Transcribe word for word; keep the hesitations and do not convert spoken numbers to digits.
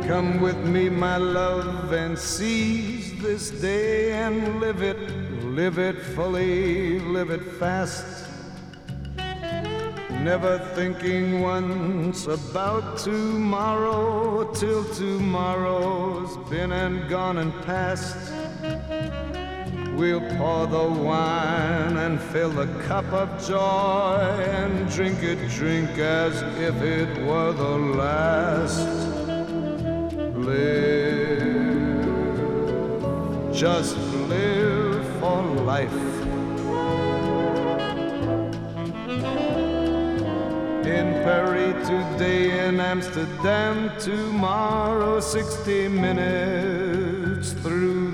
Come with me, my love, and seize this day and live it, live it fully, live it fast. Never thinking once about tomorrow, till tomorrow's been and gone and past. We'll pour the wine and fill the cup of joy and drink it, drink as if it were the last. Live, just live for life. In Paris today, in Amsterdam tomorrow, sixty minutes through